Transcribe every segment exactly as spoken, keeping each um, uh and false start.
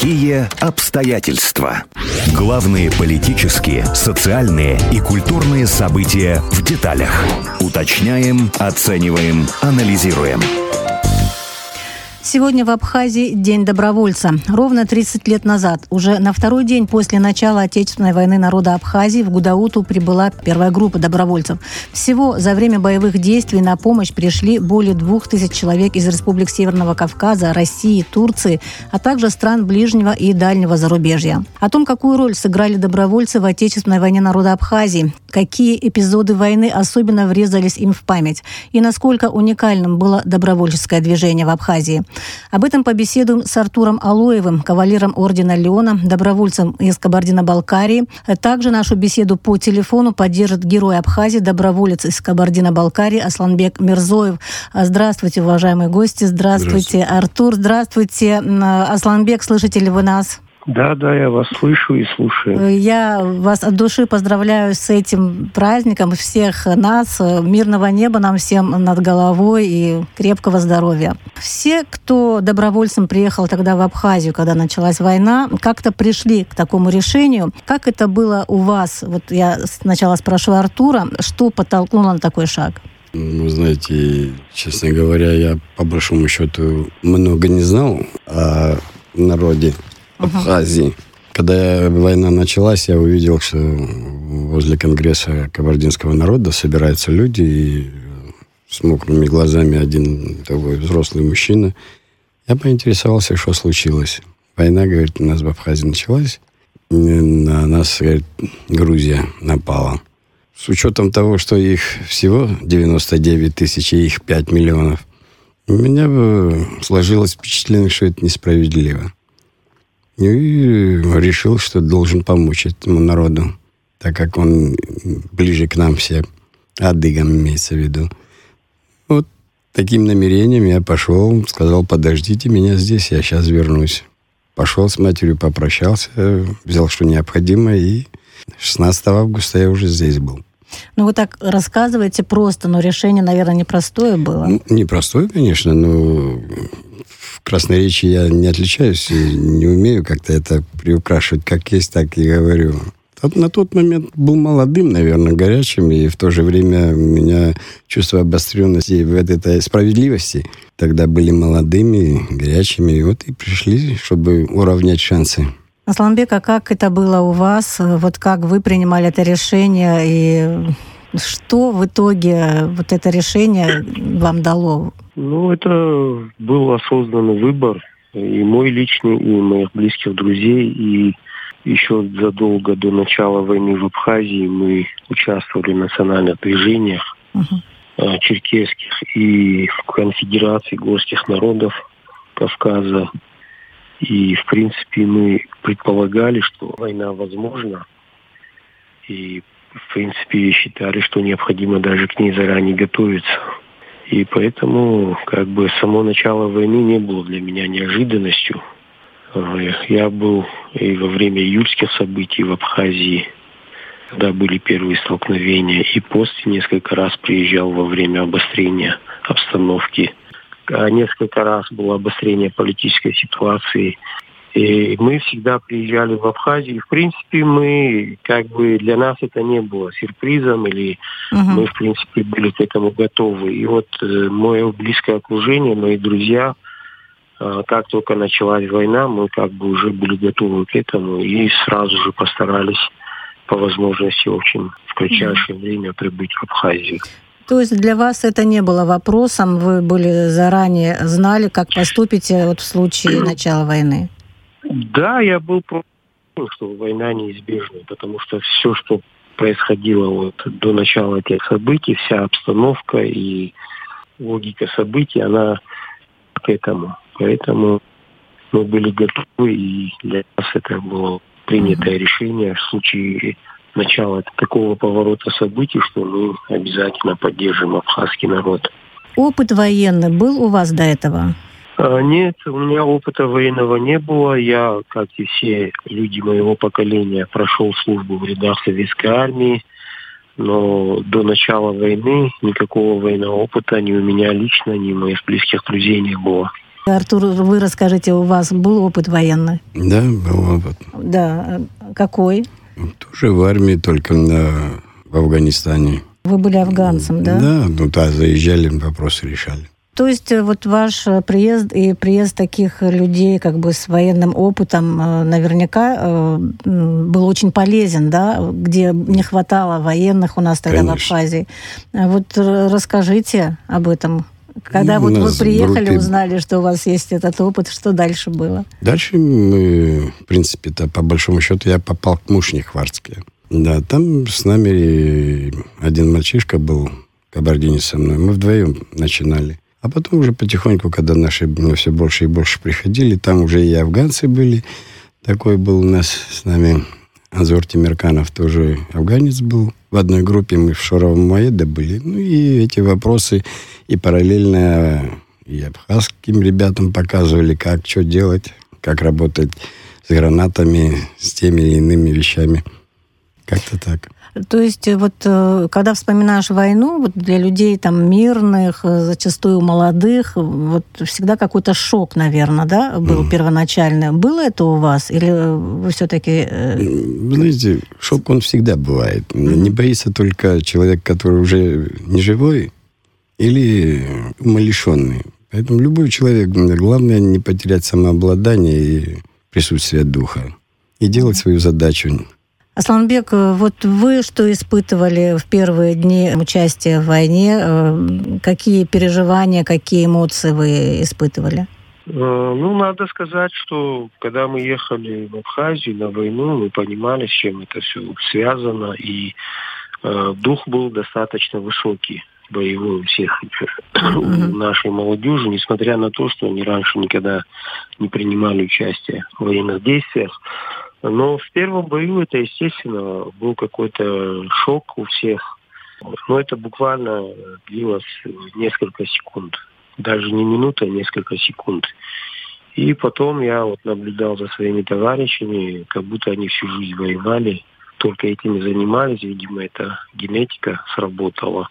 Какие обстоятельства? Главные политические, социальные и культурные события в деталях. Уточняем, оцениваем, анализируем. Сегодня в Абхазии День добровольца. Ровно тридцать лет назад, уже на второй день после начала Отечественной войны народа Абхазии в Гудауту прибыла первая группа добровольцев. Всего за время боевых действий на помощь пришли более двух тысяч человек из республик Северного Кавказа, России, Турции, а также стран ближнего и дальнего зарубежья. О том, какую роль сыграли добровольцы в Отечественной войне народа Абхазии, какие эпизоды войны особенно врезались им в память и насколько уникальным было добровольческое движение в Абхазии. Об этом побеседуем с Артуром Алоевым, кавалером ордена Леона, добровольцем из Кабардино-Балкарии. Также нашу беседу по телефону поддержит герой Абхазии, доброволец из Кабардино-Балкарии Асланбек Мирзоев. Здравствуйте, уважаемые гости. Здравствуйте, Здравствуйте. Артур. Здравствуйте, Асланбек. Слышите ли вы нас? Да, да, я вас слышу и слушаю. Я вас от души поздравляю с этим праздником, всех нас, мирного неба нам всем над головой и крепкого здоровья. Все, кто добровольцем приехал тогда в Абхазию, когда началась война, как-то пришли к такому решению. Как это было у вас? Вот я сначала спрошу Артура, что подтолкнуло на такой шаг? Вы знаете, честно говоря, я по большому счету много не знал о народе Абхазии. Когда война началась, я увидел, что возле Конгресса кабардинского народа собираются люди, и с мокрыми глазами один такой взрослый мужчина. Я поинтересовался, что случилось. Война, говорит, у нас в Абхазии началась. На нас, говорит, Грузия напала. С учетом того, что их всего девяносто девять тысяч, и их пять миллионов, у меня бы сложилось впечатление, что это несправедливо. И решил, что должен помочь этому народу, так как он ближе к нам все, адыгам имеется в виду. Вот таким намерением я пошел, сказал, подождите меня здесь, я сейчас вернусь. Пошел с матерью, попрощался, взял, что необходимо, и шестнадцатого августа я уже здесь был. Ну, вы так рассказываете просто, но решение, наверное, непростое было. Ну, непростое, конечно, но в красноречии я не отличаюсь и не умею как-то это приукрашивать, как есть, так и говорю. На тот момент был молодым, наверное, горячим, и в то же время у меня чувство обостренности в этой справедливости. Тогда были молодыми, горячими, и вот и пришли, чтобы уравнять шансы. Асланбек, а как это было у вас? Вот как вы принимали это решение, и что в итоге вот это решение вам дало? Ну, это был осознанный выбор, и мой личный, и моих близких друзей, и еще задолго до начала войны в Абхазии мы участвовали в национальных движениях uh-huh. черкесских и в конфедерации горских народов Кавказа. И, в принципе, мы предполагали, что война возможна. И, в принципе, считали, что необходимо даже к ней заранее готовиться. И поэтому, как бы, само начало войны не было для меня неожиданностью. Я был и во время июльских событий в Абхазии, когда были первые столкновения, и после несколько раз приезжал во время обострения обстановки. Несколько раз было обострение политической ситуации. И мы всегда приезжали в Абхазию. И, в принципе, мы, как бы, для нас это не было сюрпризом, или uh-huh. мы, в принципе, были к этому готовы. И вот э, мое близкое окружение, мои друзья, э, как только началась война, мы как бы уже были готовы к этому и сразу же постарались по возможности очень в кратчайшее uh-huh. время прибыть в Абхазию. То есть для вас это не было вопросом, вы были заранее знали, как поступите вот в случае начала войны? Да, я был против, что война неизбежна, потому что все, что происходило вот до начала этих событий, вся обстановка и логика событий, она к этому. Поэтому мы были готовы, и для нас это было принятое mm-hmm. решение в случае начала такого поворота событий, что мы обязательно поддержим абхазский народ. Опыт военный был у вас до этого? Нет, у меня опыта военного не было. Я, как и все люди моего поколения, прошел службу в рядах советской армии, но до начала войны никакого военного опыта ни у меня лично, ни у моих близких друзей не было. Артур, вы расскажите, у вас был опыт военный? Да, был опыт. Да. Какой? Тоже в армии, только на, в Афганистане. Вы были афганцем, да? Да, ну да, заезжали, вопросы решали. То есть вот ваш приезд и приезд таких людей как бы с военным опытом наверняка был очень полезен, да? Где не хватало военных у нас тогда Конечно. В Абхазии. Вот расскажите об этом. Когда ну, вот вы приехали, группе... узнали, что у вас есть этот опыт, что дальше было? Дальше мы, в принципе-то, по большому счету, я попал к Мушни-Хвардске. Да, там с нами один мальчишка был, в Кабардине со мной. Мы вдвоем начинали. А потом уже потихоньку, когда наши все больше и больше приходили, там уже и афганцы были. Такой был у нас с нами Анзор Тимирканов, тоже афганец был. В одной группе мы в Шоровом Маеде были. Ну и эти вопросы и параллельно и абхазским ребятам показывали, как, что делать, как работать с гранатами, с теми или иными вещами. Как-то так. То есть вот когда вспоминаешь войну, вот для людей там мирных, зачастую молодых, вот всегда какой-то шок, наверное, да, был mm. первоначальный. Было это у вас? Или вы все-таки... Вы знаете, шок он всегда бывает. Mm-hmm. Не боится только человек, который уже не живой или умалишенный. Поэтому любой человек, главное не потерять самообладание и присутствие духа. И делать mm-hmm. свою задачу. Асланбек, вот вы что испытывали в первые дни участия в войне? Какие переживания, какие эмоции вы испытывали? Ну, надо сказать, что когда мы ехали в Абхазию на войну, мы понимали, с чем это все связано, и э, дух был достаточно высокий, боевой у всех mm-hmm. у нашей молодежи, несмотря на то, что они раньше никогда не принимали участие в военных действиях. Но в первом бою это, естественно, был какой-то шок у всех. Но это буквально длилось несколько секунд. Даже не минута, а несколько секунд. И потом я вот наблюдал за своими товарищами, как будто они всю жизнь воевали, только этим и занимались. Видимо, эта генетика сработала.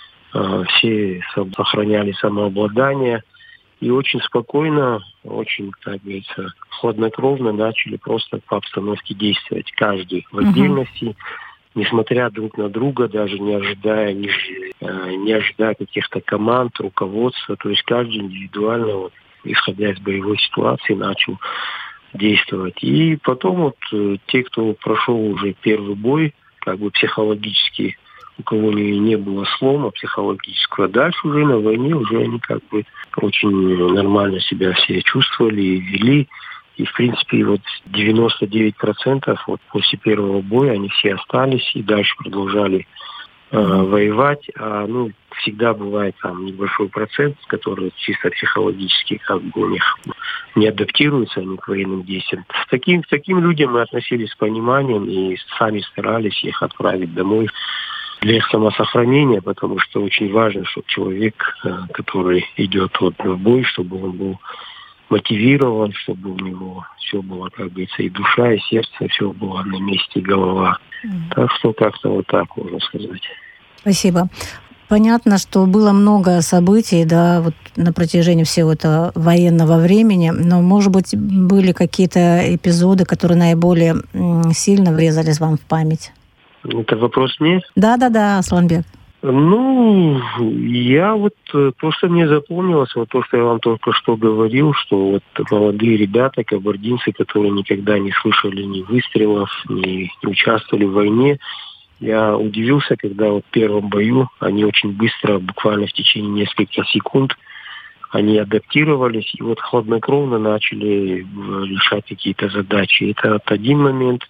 Все сохраняли самообладание. И очень спокойно, очень, как говорится, хладнокровно начали просто по обстановке действовать. Каждый в отдельности, uh-huh. несмотря друг на друга, даже не ожидая, не, не ожидая каких-то команд, руководства. То есть каждый индивидуально, вот, исходя из боевой ситуации, начал действовать. И потом вот те, кто прошел уже первый бой, как бы психологически, у кого не, не было слома психологического, дальше уже на войне уже они как бы очень нормально себя все чувствовали и вели. И, в принципе, вот девяносто девять процентов вот после первого боя они все остались и дальше продолжали э, воевать. А, ну, всегда бывает там небольшой процент, который чисто психологически как бы у них не адаптируются они к военным действиям. С таким, к таким людям мы относились с пониманием и сами старались их отправить домой для их самосохранения, потому что очень важно, чтобы человек, который идет вот в бой, чтобы он был мотивирован, чтобы у него все было, как говорится, и душа, и сердце, все было на месте, и голова. Mm. Так что как-то вот так можно сказать. Спасибо. Понятно, что было много событий, да, вот на протяжении всего этого военного времени, но, может быть, были какие-то эпизоды, которые наиболее сильно врезались вам в память? Это вопрос мне? Да-да-да, Асланбек. Ну, я вот, то, что мне запомнилось, вот то, что я вам только что говорил, что вот молодые ребята, кабардинцы, которые никогда не слышали ни выстрелов, ни не участвовали в войне, я удивился, когда вот в первом бою они очень быстро, буквально в течение нескольких секунд, они адаптировались и вот хладнокровно начали решать какие-то задачи. Это вот один момент.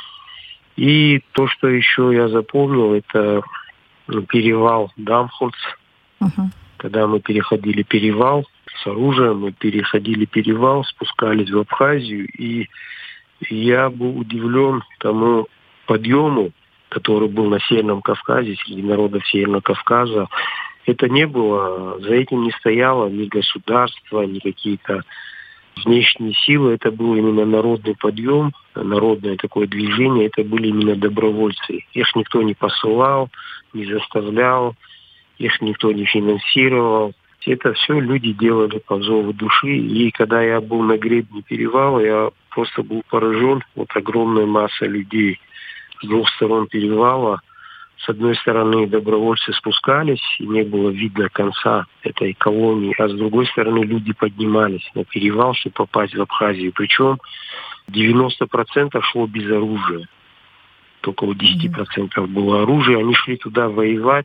И то, что еще я запомнил, это перевал Дамхольц. Uh-huh. Когда мы переходили перевал с оружием, мы переходили перевал, спускались в Абхазию, и я был удивлен тому подъему, который был на Северном Кавказе, среди народов Северного Кавказа. Это не было, за этим не стояло ни государство, ни какие-то внешние силы, это был именно народный подъем, народное такое движение, это были именно добровольцы. Их никто не посылал, не заставлял, их никто не финансировал. Это все люди делали по зову души. И когда я был на гребне перевала, я просто был поражен. Вот огромная масса людей с двух сторон перевала. С одной стороны, добровольцы спускались, и не было видно конца этой колонии, а с другой стороны, люди поднимались на перевал, чтобы попасть в Абхазию. Причем девяносто процентов шло без оружия. Только у десять процентов было оружие. Они шли туда воевать,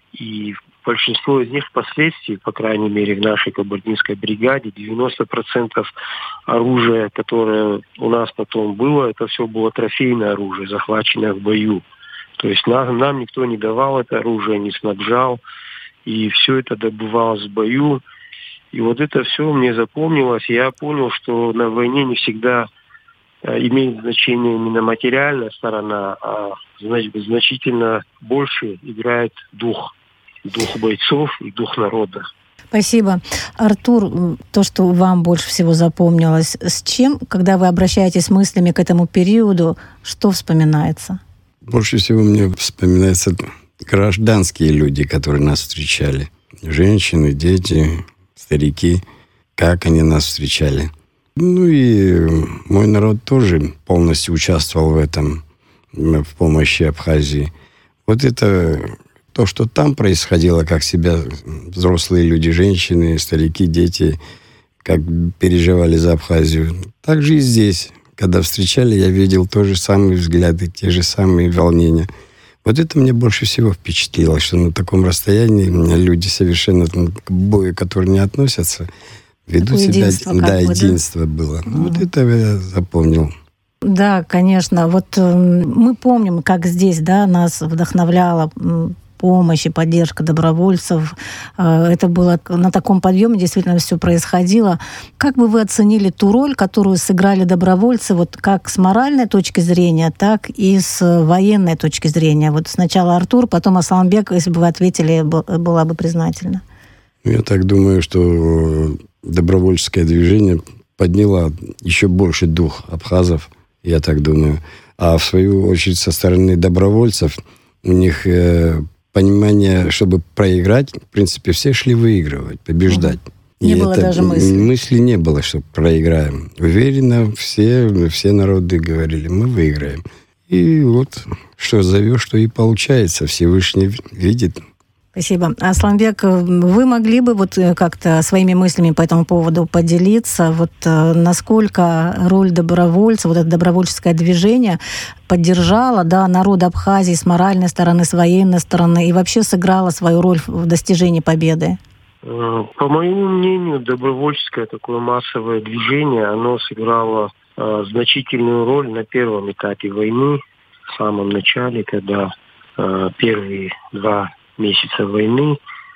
и большинство из них впоследствии, по крайней мере, в нашей кабардинской бригаде, девяносто процентов оружия, которое у нас потом было, это все было трофейное оружие, захваченное в бою. То есть нам, нам никто не давал это оружие, не снабжал, и все это добывалось в бою. И вот это все мне запомнилось. Я понял, что на войне не всегда имеет значение именно материальная сторона, а значит, значительно больше играет дух. Дух бойцов и дух народа. Спасибо. Артур, то, что вам больше всего запомнилось, с чем, когда вы обращаетесь мыслями к этому периоду, что вспоминается? Больше всего мне вспоминаются гражданские люди, которые нас встречали. Женщины, дети, старики, как они нас встречали. Ну и мой народ тоже полностью участвовал в этом, в помощи Абхазии. Вот это то, что там происходило, как себя взрослые люди, женщины, старики, дети, как переживали за Абхазию. Так же и здесь. Когда встречали, я видел те же самые взгляды, те же самые волнения. Вот это мне больше всего впечатлило, что на таком расстоянии люди совершенно к бою, которые не относятся, ведут такое себя... единство, да, бы, единство да? было. Mm. Вот это я запомнил. Да, конечно. Вот э, мы помним, как здесь, да, нас вдохновляла помощь и поддержка добровольцев. Это было на таком подъеме, действительно все происходило. Как бы вы оценили ту роль, которую сыграли добровольцы, вот как с моральной точки зрения, так и с военной точки зрения? Вот сначала Артур, потом Асланбек, если бы вы ответили, была бы признательна. Я так думаю, что добровольческое движение подняло еще больше дух абхазов, я так думаю. А в свою очередь со стороны добровольцев у них э, понимание, чтобы проиграть, в принципе, все шли выигрывать, побеждать. Не И было это, даже мысли. Мысли не было, что проиграем. Уверенно все, все народы говорили, мы выиграем. И вот что зовешь, что и получается. Всевышний видит. Спасибо. Асланбек, вы могли бы вот как-то своими мыслями по этому поводу поделиться? Вот насколько роль добровольца, вот это добровольческое движение поддержало, да, народ Абхазии с моральной стороны, с военной стороны и вообще сыграло свою роль в достижении победы? По моему мнению, добровольческое такое массовое движение, оно сыграло э, значительную роль на первом этапе войны, в самом начале, когда э, первые два месяца войны,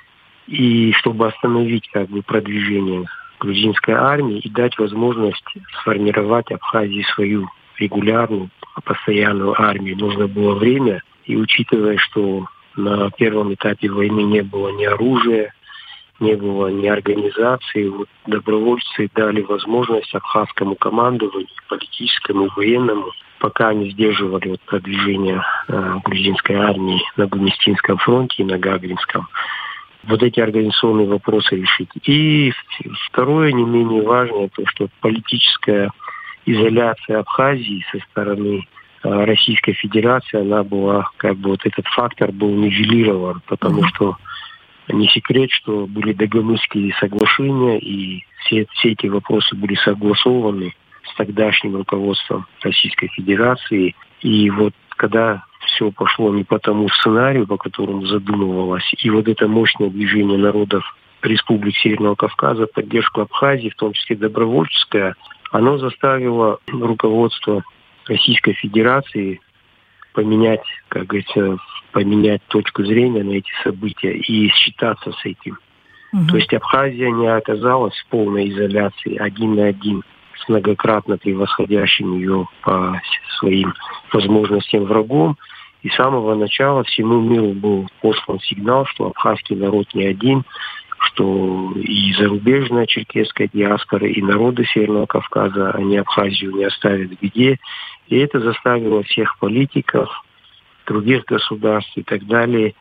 и чтобы остановить как бы продвижение грузинской армии и дать возможность сформировать Абхазии свою регулярную, постоянную армию. Нужно было время, и учитывая, что на первом этапе войны не было ни оружия, не было ни организации, вот добровольцы дали возможность абхазскому командованию, политическому, военному, пока они сдерживали вот продвижение э, грузинской армии на Гумистинском фронте и на Гагринском, вот эти организационные вопросы решить. И второе, не менее важное, то, что политическая изоляция Абхазии со стороны э, Российской Федерации, она была, как бы вот этот фактор был нивелирован, потому mm-hmm. что не секрет, что были Дагомысские соглашения, и все, все эти вопросы были согласованы с тогдашним руководством Российской Федерации. И вот когда все пошло не по тому сценарию, по которому задумывалось, и вот это мощное движение народов Республик Северного Кавказа, поддержку Абхазии, в том числе добровольческое, оно заставило руководство Российской Федерации поменять, как говорится, поменять точку зрения на эти события и считаться с этим. Угу. То есть Абхазия не оказалась в полной изоляции один на один с многократно превосходящим ее по своим возможностям врагом. И с самого начала всему миру был послан сигнал, что абхазский народ не один, что и зарубежная черкесская диаспора, и народы Северного Кавказа, они Абхазию не оставят в беде. И это заставило всех политиков, других государств и так далее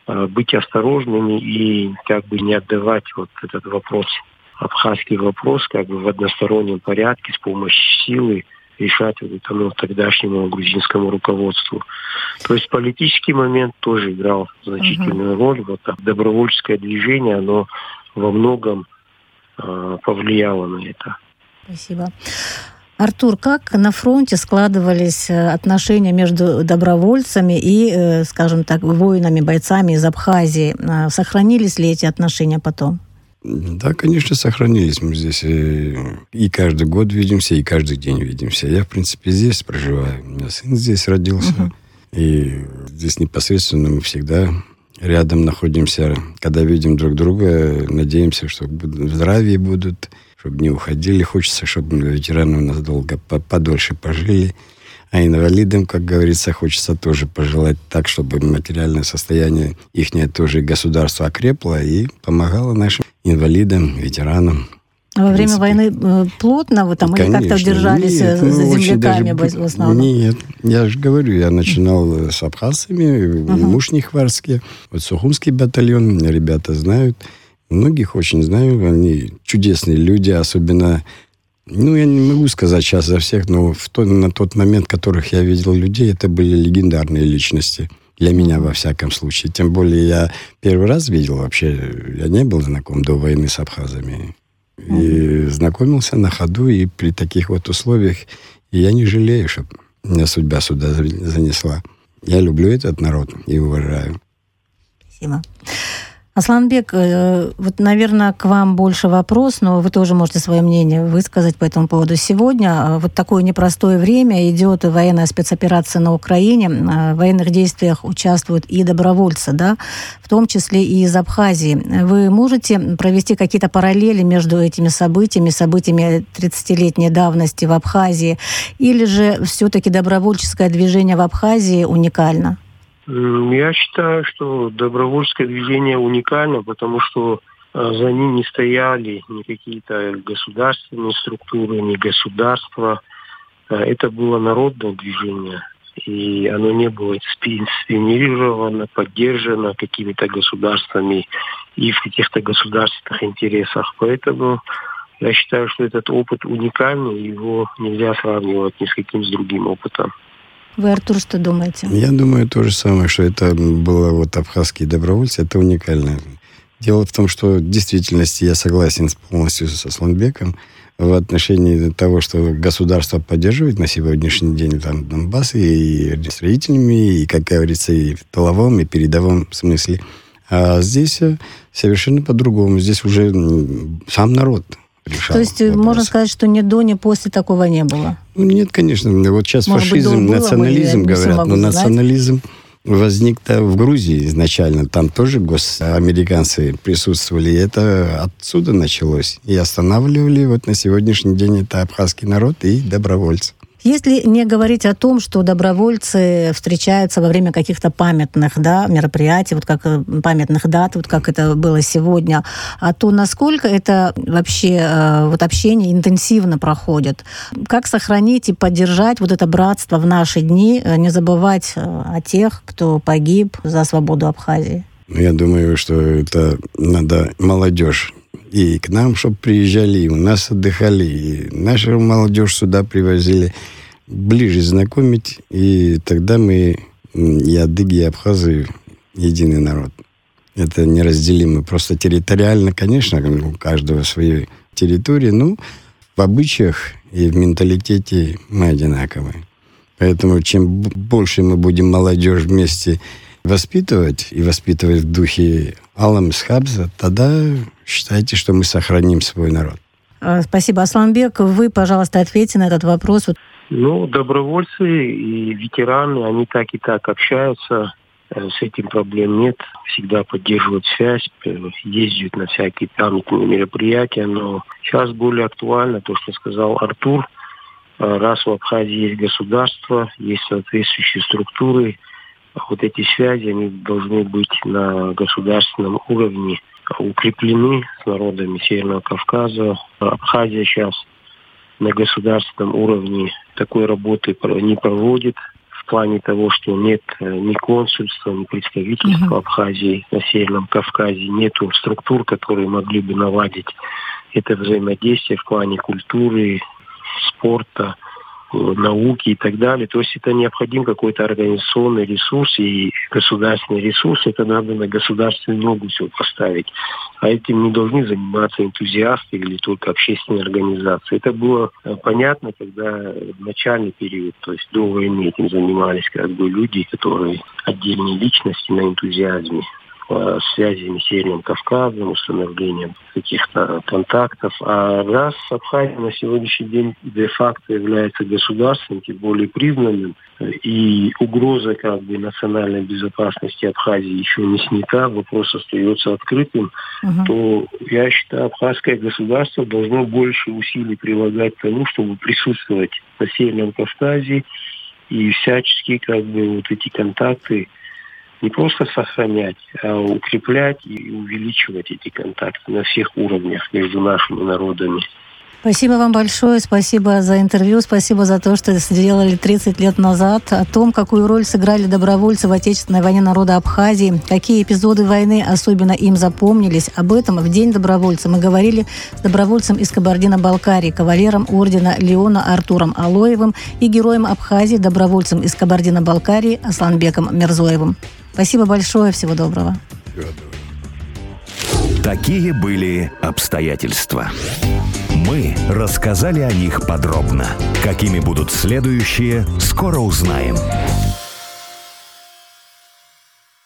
быть осторожными и как бы не отдавать вот этот вопрос, абхазский вопрос, как бы в одностороннем порядке с помощью силы решать вот этому тогдашнему грузинскому руководству. То есть политический момент тоже играл значительную uh-huh. роль. Вот так добровольческое движение, оно во многом э, повлияло на это. Спасибо. Артур, как на фронте складывались отношения между добровольцами и, скажем так, воинами, бойцами из Абхазии? Сохранились ли эти отношения потом? Да, конечно, сохранились. Мы здесь и каждый год видимся, и каждый день видимся. Я, в принципе, здесь проживаю. У меня сын здесь родился. Uh-huh. И здесь непосредственно мы всегда рядом находимся. Когда видим друг друга, надеемся, что в здравии будут, чтобы не уходили. Хочется, чтобы ветераны у нас долго, подольше пожили. А инвалидам, как говорится, хочется тоже пожелать так, чтобы материальное состояние ихнее тоже государство окрепло и помогало нашим инвалидам, ветеранам. А во время войны плотно вы там Конечно. Или как-то держались нет, за ну, земляками даже... в основном? Нет, я же говорю, я начинал с абхазцами, uh-huh. муж Нихварский, вот Сухумский батальон, ребята знают. Многих очень знаю, они чудесные люди, особенно, ну, я не могу сказать сейчас за всех, но в тот, на тот момент, которых я видел людей, это были легендарные личности. Для меня, во всяком случае. Тем более, я первый раз видел вообще, я не был знаком до войны с абхазами. И mm-hmm. знакомился на ходу, и при таких вот условиях, и я не жалею, что меня судьба сюда занесла. Я люблю этот народ и уважаю. Спасибо. Асланбек, вот, наверное, к вам больше вопрос, но вы тоже можете свое мнение высказать по этому поводу. Сегодня вот такое непростое время, идет военная спецоперация на Украине, в военных действиях участвуют и добровольцы, да, в том числе и из Абхазии. Вы можете провести какие-то параллели между этими событиями, событиями тридцатилетней давности в Абхазии, или же все-таки добровольческое движение в Абхазии уникально? Я считаю, что добровольческое движение уникально, потому что за ним не стояли ни какие-то государственные структуры, ни государства. Это было народное движение, и оно не было инспирировано, поддержано какими-то государствами и в каких-то государственных интересах. Поэтому я считаю, что этот опыт уникальный, его нельзя сравнивать ни с каким с другим опытом. Вы, Артур, что думаете? Я думаю то же самое, что это было вот абхазские добровольцы, это уникально. Дело в том, что в действительности я согласен полностью с Асланбеком в отношении того, что государство поддерживает на сегодняшний день там Донбасс и строительными, и, как говорится, и в тыловом, и передовом смысле. А здесь совершенно по-другому. Здесь уже сам народ решал. То есть вопрос. Можно сказать, что ни до, ни после такого не было? Ну, нет, конечно. Вот сейчас Может фашизм, быть, национализм, мы, говорят, но национализм возник-то в Грузии изначально. Там тоже госамериканцы присутствовали, и это отсюда началось. И останавливали вот на сегодняшний день это абхазский народ и добровольцы. Если не говорить о том, что добровольцы встречаются во время каких-то памятных, да, мероприятий, вот как памятных дат, вот как это было сегодня, а то насколько это вообще вот общение интенсивно проходит? Как сохранить и поддержать вот это братство в наши дни, не забывать о тех, кто погиб за свободу Абхазии? Я думаю, что это надо молодежь и к нам, чтобы приезжали, и у нас отдыхали, и нашу молодежь сюда привозили, ближе знакомить, и тогда мы, и адыги, и абхазы, единый народ. Это неразделимо. Просто территориально, конечно, у каждого своей территории, но в обычаях и в менталитете мы одинаковые. Поэтому чем больше мы будем молодежь вместе воспитывать, и воспитывать в духе Алам Схабза, тогда считайте, что мы сохраним свой народ. Спасибо. Асланбек, вы, пожалуйста, ответьте на этот вопрос. Ну, добровольцы и ветераны, они так и так общаются, с этим проблем нет, всегда поддерживают связь, ездят на всякие памятные мероприятия, но сейчас более актуально то, что сказал Артур. Раз в Абхазии есть государство, есть соответствующие структуры, вот эти связи, они должны быть на государственном уровне укреплены с народами Северного Кавказа. Абхазия сейчас на государственном уровне такой работы не проводит в плане того, что нет ни консульства, ни представительства uh-huh. Абхазии на Северном Кавказе, нету структур, которые могли бы наладить это взаимодействие в плане культуры, спорта, науки и так далее. То есть это необходим какой-то организационный ресурс и государственный ресурс. Это надо на государственную ногу все поставить. А этим не должны заниматься энтузиасты или только общественные организации. Это было понятно, когда в начальный период, то есть до войны, этим занимались как бы люди, которые отдельные личности на энтузиазме, связями с Северным Кавказом, установлением каких-то контактов. А раз Абхазия на сегодняшний день де-факто является государством, тем более признанным, и угроза как бы национальной безопасности Абхазии еще не снята, вопрос остается открытым, uh-huh. то я считаю, абхазское государство должно больше усилий прилагать к тому, чтобы присутствовать на Северном Кавказе и всячески как бы вот эти контакты не просто сохранять, а укреплять и увеличивать эти контакты на всех уровнях между нашими народами. Спасибо вам большое, спасибо за интервью, спасибо за то, что сделали тридцать лет назад. О том, какую роль сыграли добровольцы в Отечественной войне народа Абхазии, какие эпизоды войны особенно им запомнились. Об этом в День добровольца мы говорили с добровольцем из Кабардино-Балкарии, кавалером ордена Леона Артуром Алоевым и героем Абхазии, добровольцем из Кабардино-Балкарии Асланбеком Мирзоевым. Спасибо большое, всего доброго. Такие были обстоятельства. Мы рассказали о них подробно. Какими будут следующие, скоро узнаем.